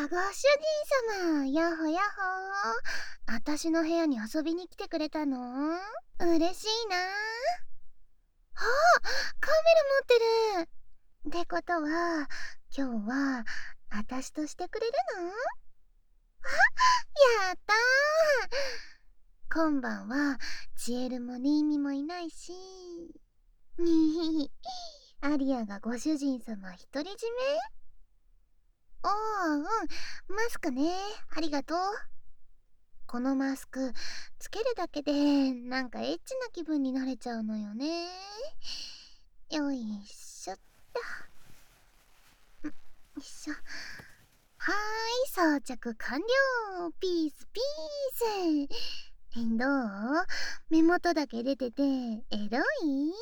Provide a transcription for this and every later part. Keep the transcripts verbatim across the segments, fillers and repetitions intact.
ご主人様、やっほやっほー。あたしの部屋に遊びに来てくれたの？嬉しいなー。あ、カメラ持ってる。ってことは、今日は、あたしとしてくれるの？あ、やったー。今晩は、チエルもリーミもいないし。にひひ、アリアがご主人様独り占め？ああ、うん。マスクね。ありがとう。このマスク、つけるだけで、なんかエッチな気分になれちゃうのよね。よいしょっと。ん、よいしょ。はーい、装着完了。ピースピース。え、どう？目元だけ出てて、エロい？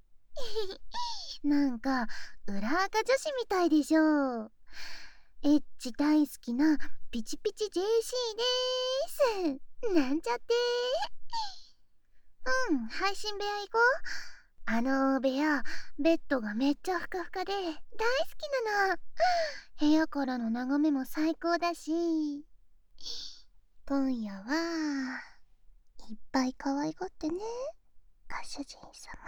なんか、裏垢女子みたいでしょ。エッチ大好きなピチピチ ジェーシー でーす。なんちゃってー。うん、配信部屋行こう。あの部屋、ベッドがめっちゃふかふかで大好きなの。部屋からの眺めも最高だし。今夜はいっぱい可愛がってね、ご主人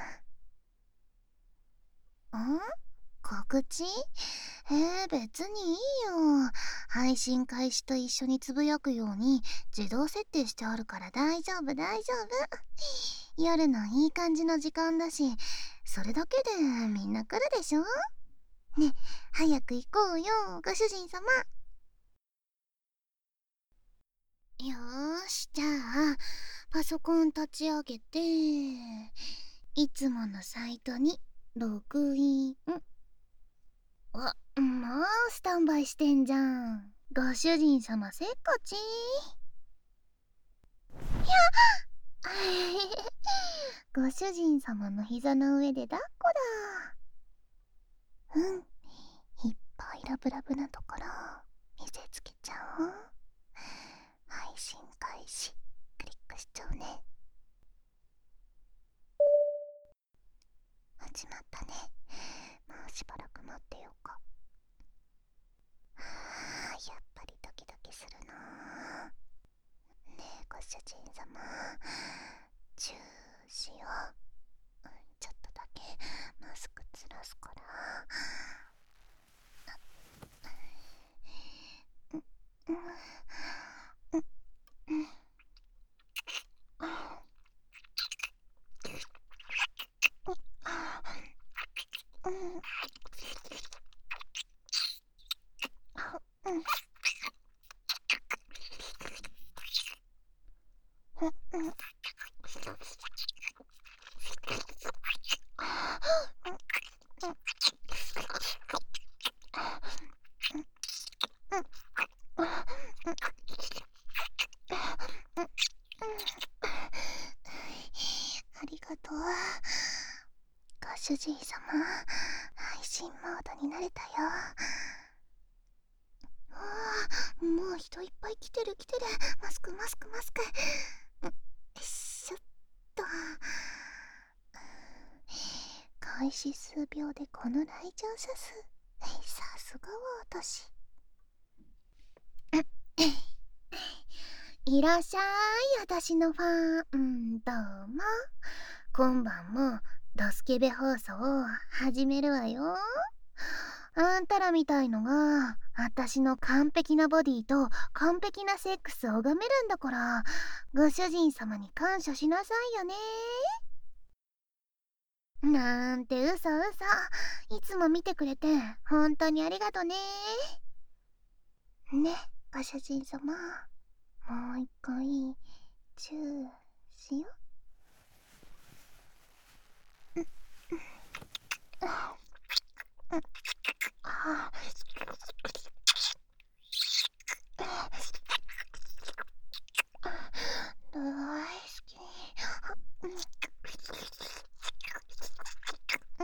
様。ん？告知？えー、別にいいよ。配信開始と一緒につぶやくように自動設定してあるから大丈夫大丈夫。夜のいい感じの時間だし、それだけでみんな来るでしょ。ね、早く行こうよ、ご主人様。よーし、じゃあパソコン立ち上げて、いつものサイトにログイン。あ、もうスタンバイしてんじゃん。ご主人様せっかち。いやご主人様の膝の上で抱っこだ。うん、いっぱいラブラブなところ見せつけちゃおう。配信開始クリックしちゃうね。始まったね。もうしばらく待ってようか。はあ、やっぱりドキドキするな。ねえご主人様、チューしよう。うん、ちょっとだけマスクずらすから。うんうんうんうんうんうんありがとう。ご主人様、配信モードになれたよ。ああ、もう人いっぱい来てる来てる。マスクマスクマスク。よいしょっと。開始数秒でこの来場者数。さすがは私。いらっしゃい、私のファン。どうも。今晩もドスケベ放送を始めるわよ。あんたらみたいのが私の完璧なボディと完璧なセックスを拝めるんだから、ご主人様に感謝しなさいよね。なんて嘘嘘。いつも見てくれて本当にありがとね。ね、ご主人様、もう一回チューしよう。あ、大好き。うん、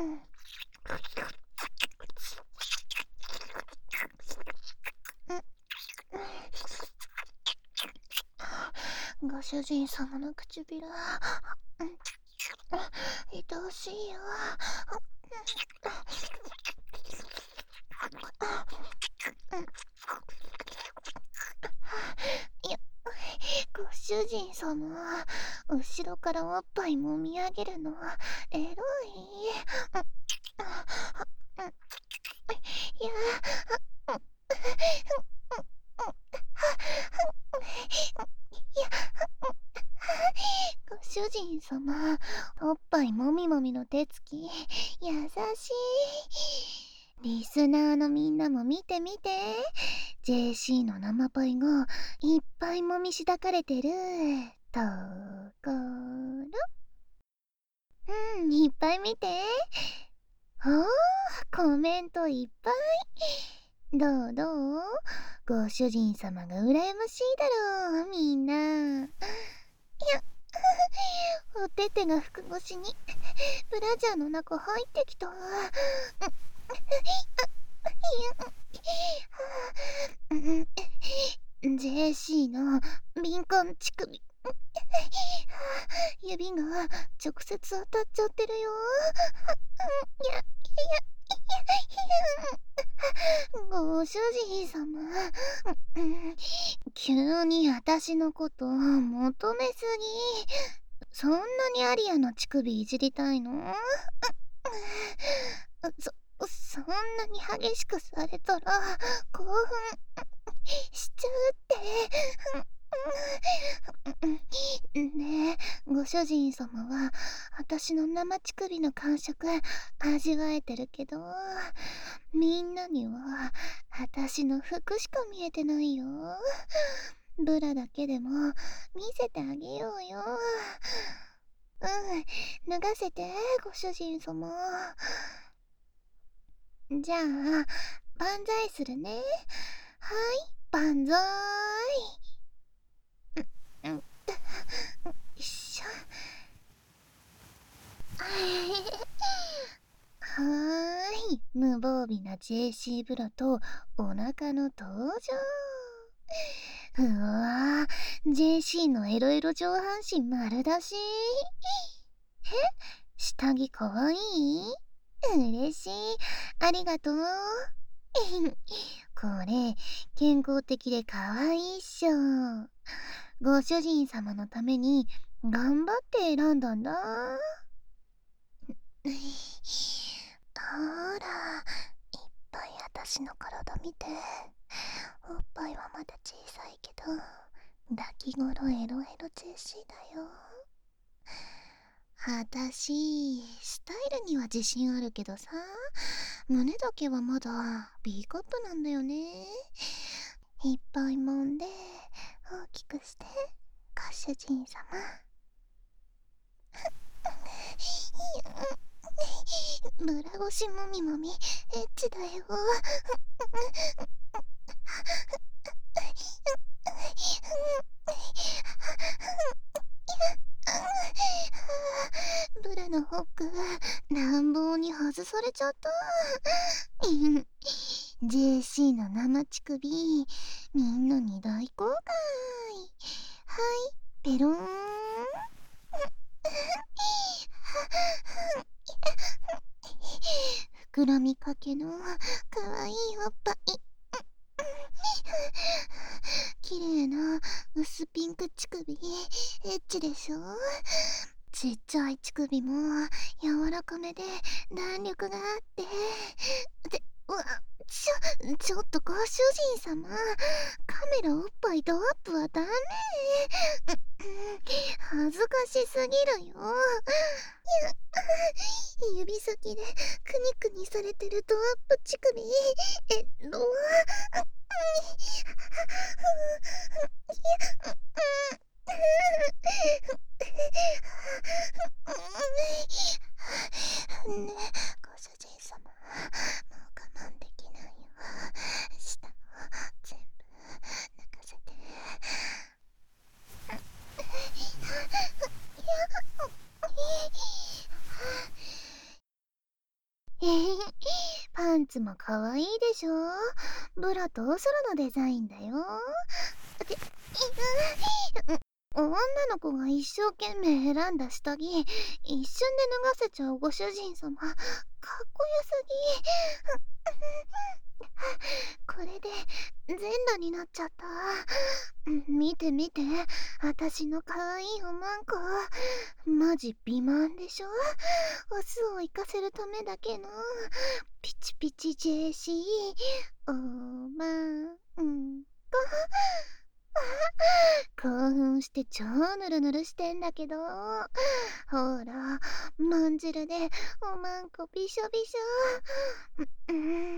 ご主人様の唇、愛おしいよ。 主人様、後ろからおっぱいもみ上げるのエロい。いや、いや、ご主人様、おっぱいもみもみの手つき優しい。リスナーのみんなも見て見て、 ジェーシー の生パイがいっぱいもみしだかれてるところ。うん、いっぱい見て。おー、コメントいっぱい。どうどう、ご主人様が羨ましいだろう、みんな。いや、おててが服越しにブラジャーの中入ってきた。ジェーシー の敏感乳首、指が直接当たっちゃってるよ。いやいやいや、ご主人様、急に私のこと求めすぎ。そんなにアリアの乳首いじりたいの？そ、そんなに激しくされたら興奮しちゃうって。ねえ、ご主人様は私の生乳首の感触味わえてるけど、みんなには私の服しか見えてないよ。ブラだけでも見せてあげようよ。うん、脱がせて、ご主人様。じゃあ、万歳するね。はい、万歳。うん、うん、よいしょ。はーい、無防備な ジェーシー ブラとお腹の登場。うわー、ジェーシー のエロエロ上半身丸出し。え、下着かわいい？嬉しい。ありがとう。これ、健康的でかわいいっしょ。ご主人様のために頑張って選んだんだ。ほら、いっぱい私の体見て。おっぱいはまだ小さいけど、抱き頃エロエロ ジェーシー だよ。あたし、スタイルには自信あるけどさ、胸だけはまだ B カップなんだよね。いっぱい揉んで大きくして、ご主人様。ブラ越しもみもみエッチだよ。ブラのホック乱暴に外されちゃった。ジェーシー の生乳首みんなに大公開。はい、ペローン。膨らみかけのかわいいおっぱい。綺麗な薄ピンク乳首エッチでしょ。ちっちゃい乳首も柔らかめで弾力があってで、うわ、ちょちょっとご主人様、カメラおっぱいドアップはダメ。恥ずかしすぎるよ。いや、指先でクニクニされてるドアップ乳首えロねえ、ご主人様、もう我慢できないよ。下も全部脱がせて。えへへ、パンツもかわいいでしょ。ブラとおそろのデザインだよ。て、女の子が一生懸命選んだ下着、一瞬で脱がせちゃうご主人様、かっこよすぎ。これで全裸になっちゃった。 見て見て、私のかわいいおまんこ。マジ美満でしょ。オスを生かせるためだけのピチピチ ジェーシー おまんこ。興奮して超ヌルヌルしてんだけど、ほらまんじるでおまんこびしょびしょ。うん、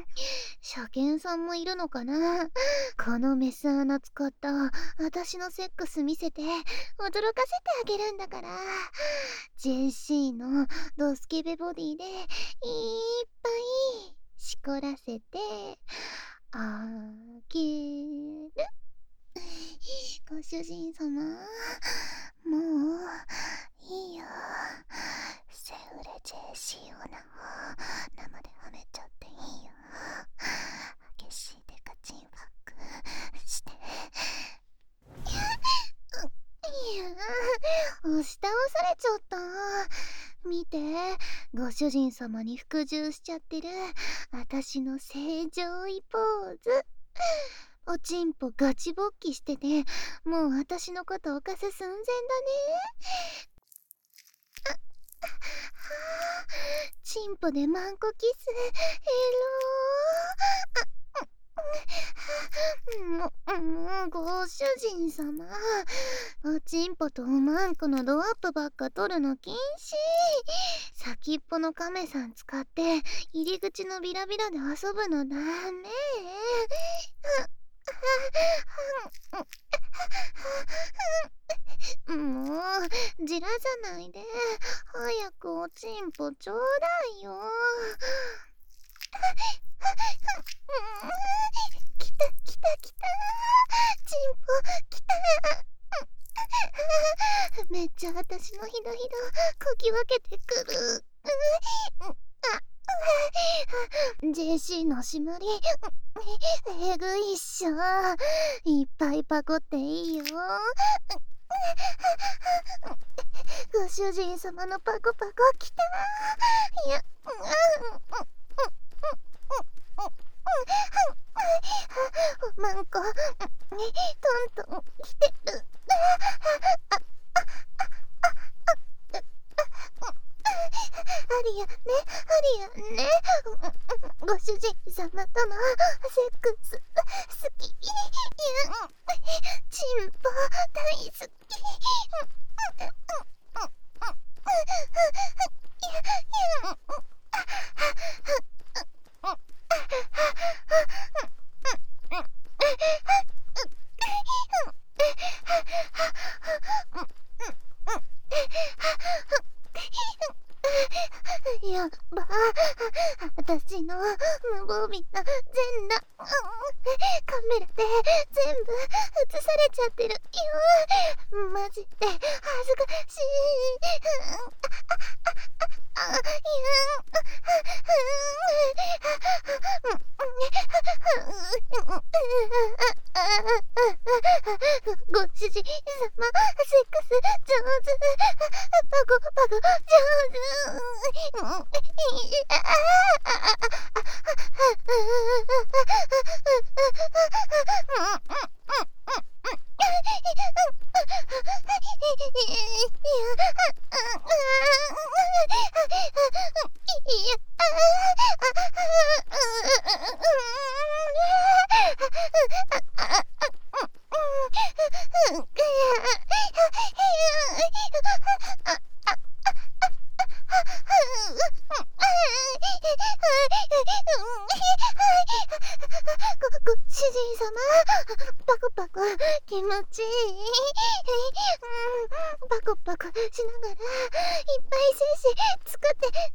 車検さんもいるのかな。このメス穴使った私のセックス見せて驚かせてあげるんだから。 ジェーシー のドスケベボディでいっぱいしこらせてあげる。ご主人様、もういいよ。セフレ ジェーシー オナを生ではめちゃっていいよ。激しいデカチンファックして。いや、押し倒されちゃった。見て、ご主人様に服従しちゃってる私の正常位ポーズ。おちんぽガチ勃起してて、もう私のこと犯す寸前だね。あ、はあ、チンポでマンコキス、エロー。あ、も、もうご主人様、おちんぽとおまんこのドアップばっか取るの禁止。先っぽのカメさん使って入り口のビラビラで遊ぶのダメ。もうじらさないで、早くおちんぽちょうだいよ。きたきたきた、ちんぽきた。めっちゃ私のひだひだかき分けてくる。ジェーシー の締まりえぐいっしょ。いっぱいパコっていいよ。ご主人様のパコパコきた。いや、おまんこトントンきてる。アリアね、アリアね、ご主人様とのセックス好き。いや、チンポ大好き。やっば、私の無防備な全裸カメラで全部映されちゃってるよ。マジで恥ずかしい。あ、いや、ご主人様、セックス上手。パコパコ上手。ご主人様、パコパコ気持ちいい。パコパコしながらいっぱい精子作ってね。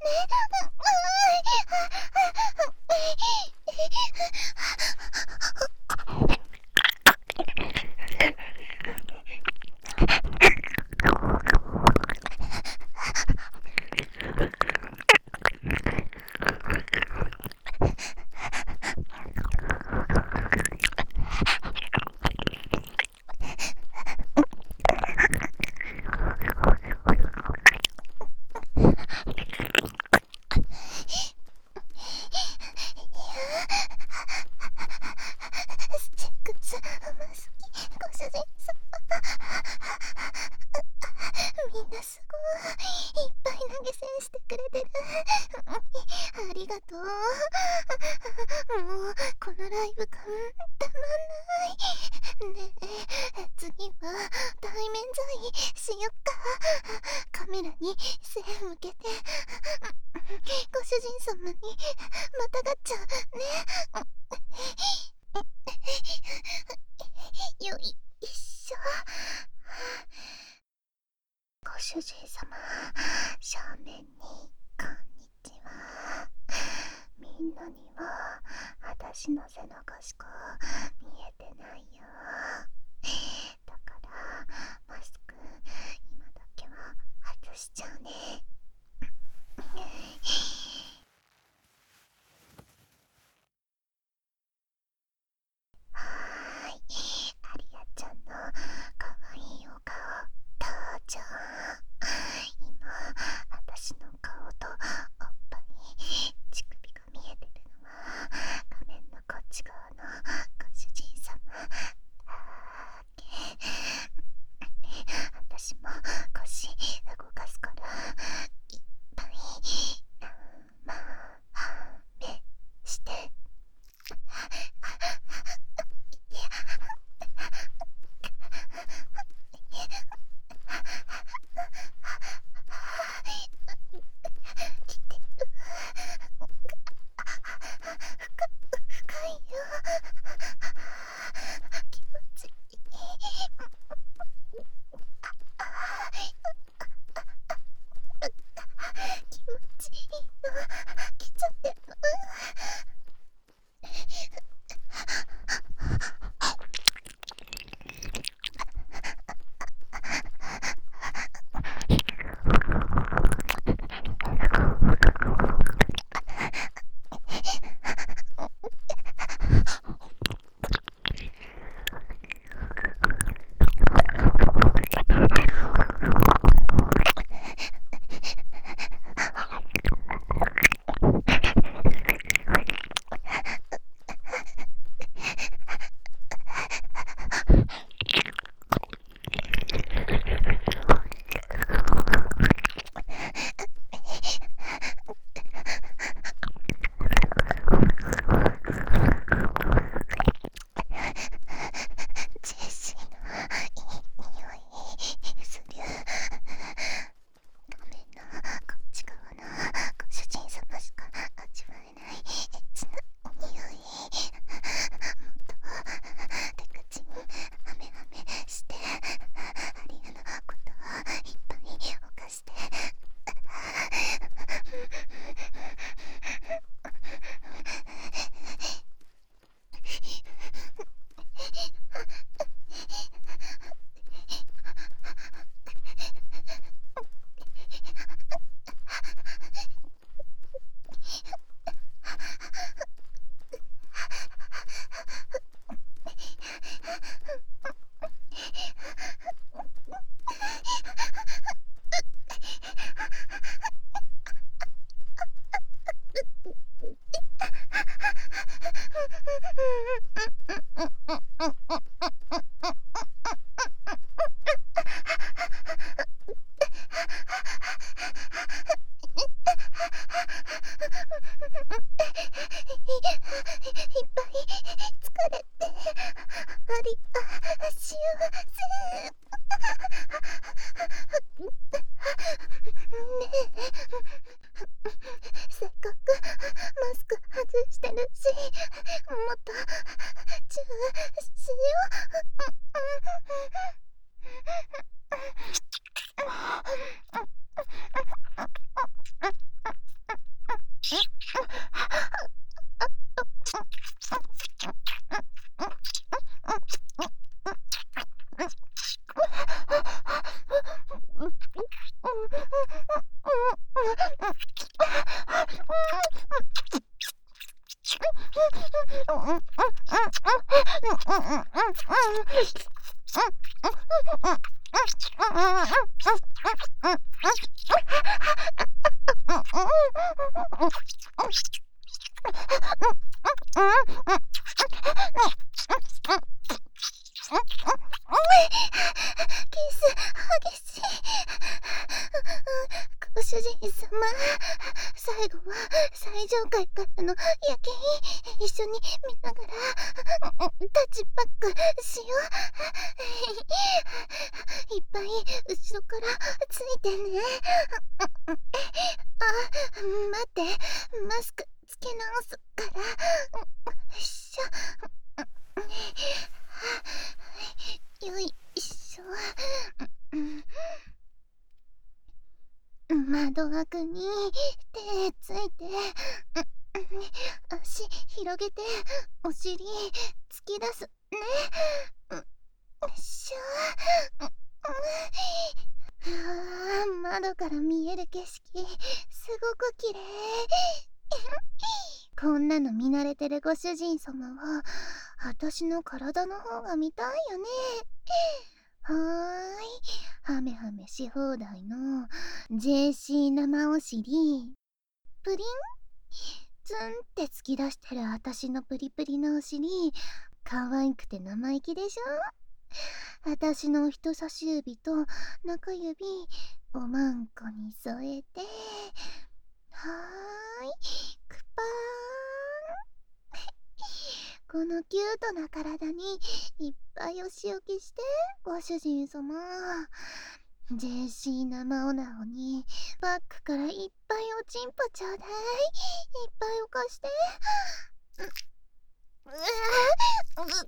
がとう。もうこのライブ感たまんない。ねえ、次は対面在しよっか。カメラに背向けてご主人様にまたがっちゃうね。よいしょ。ご主人様、正面にこんにちは。みんなには私の背中しか見えてないよ。だからマスク今だけは外しちゃうね。はーい、アリアちゃんのかわいいお顔登場。今私の顔とおっぱい、乳首が見えてるのは画面のこっち側のご主人様だけ。私も腰動かすからいっぱい生めして。深いよ。気持ちいい。気持ちいいの来ちゃってる。ジェシーのいい匂いする。画面のこっち側のご主人様しか味わえないエッチな匂い。もっと手口にハメハメしてアリアのことをいっぱい犯して。いっぱい疲れてありあ幸せ。ねえ、せっかくマスク外してるし、もっとチューしよう。キス激しい。ご主人様、最後は最最上階からの夜景一緒に見ながらタッチバックしよう。いっぱい後ろからついてね。あ、待って、マスクつけ直すから。よいしょ。よいしょ。窓枠に手ついて、足広げて、お尻突き出すね。よいしょ。窓から見える景色すごく綺麗。こんなの見慣れてるご主人様は私の体の方が見たいよね。はーい、ハメハメし放題の ジェーシー 生お尻。プリンツンって突き出してる私のプリプリのお尻、可愛くて生意気でしょ。私の人差し指と中指おまんこに添えて、はーい、クパーン。このキュートな体にいっぱいお仕置きしてご主人様。ジェーシー 生おなほにバックからいっぱいおちんぽちょうだい。いっぱいおかして。うわう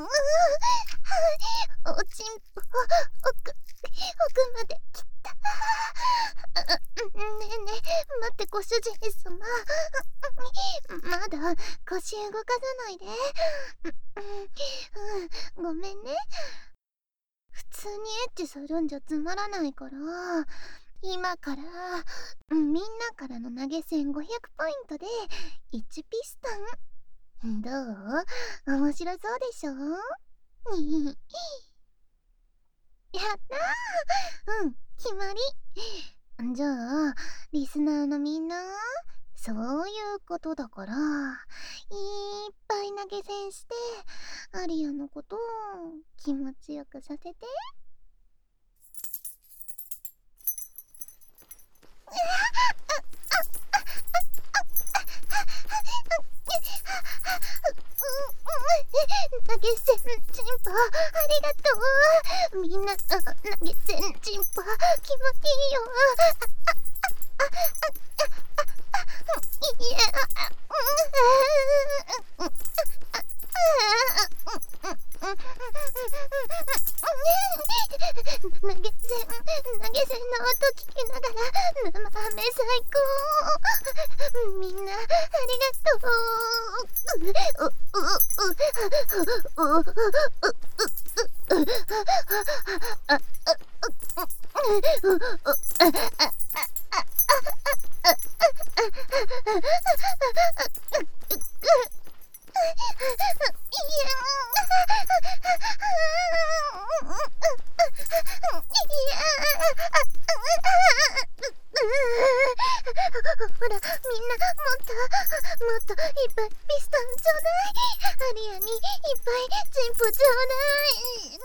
おちんぽ奥奥まで来た。ねえねえ待って、ご主人様、まだ腰動かさないで。うん、ごめんね。普通にエッチするんじゃつまらないから、今からみんなからの投げ銭ごひゃくポイントでいちピストン。どう？面白そうでしょ？やったー。うん、決まり。じゃあリスナーのみんな、そういうことだからいっぱい投げ銭してアリアのことを気持ちよくさせて。投げ銭チンポありがとう。みんな投げ銭チンポ気持ちいいよ。いや、投げ銭投げ銭の音聞きながら生ハメ最高。みんなありがとう。ほら、みんなもっともっといっぱいピストンちょうだい。アリアにいっぱいチンポちょうだい。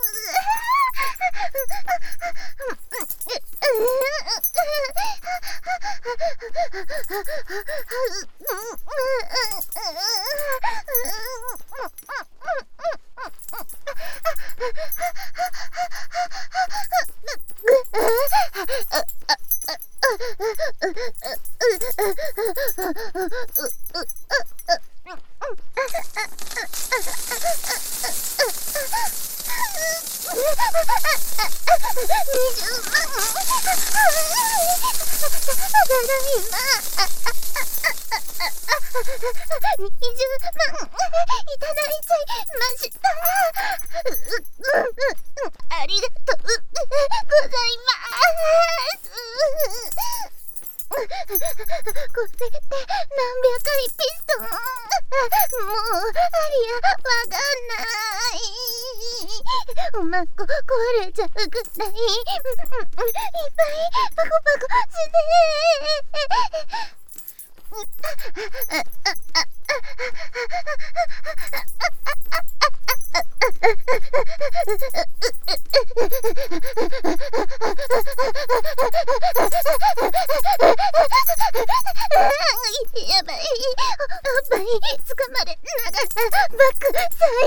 ありがとうございます。これって何百回ピストン？もうアリアわかんない。おまんこ壊れちゃうくらいいっぱいパコパコやばい。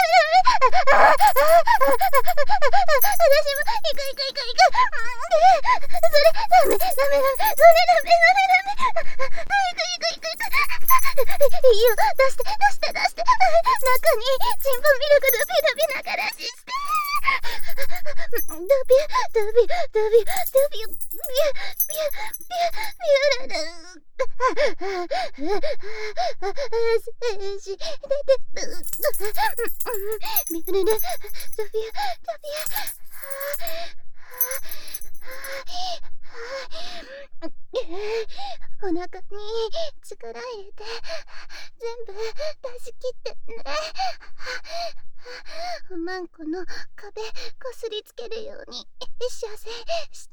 ああああああ私も行く行く行く行く。それダメダメダメ、それダメそれダメ、行く行く行く行く。いいよ、出して出して出して。中にチンポミルクドビドビ流らしして。ドビュドビュドビュドビュビュビュビュビュララ精子出てる。ビュルルドビュドビュ。お腹に力入れて全部出し切ってね。おまんこの壁こすりつけるように射精して。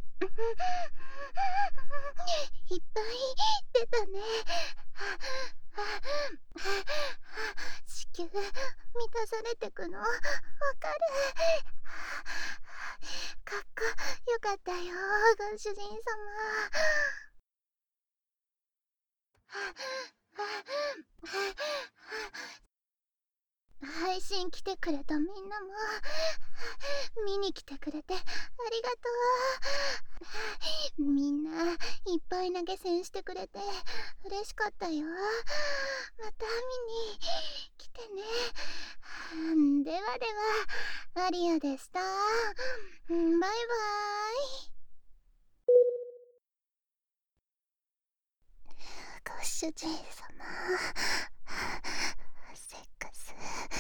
いっぱい出たね。子宮満たされてくのわかる。かっこよかったよ、ご主人様。配信来てくれたみんなも見に来てくれてありがとう。みんないっぱい投げ銭してくれて嬉しかったよ。また見に来てね。ではでは、アリアでした。バイバイ。ご主人様、セックス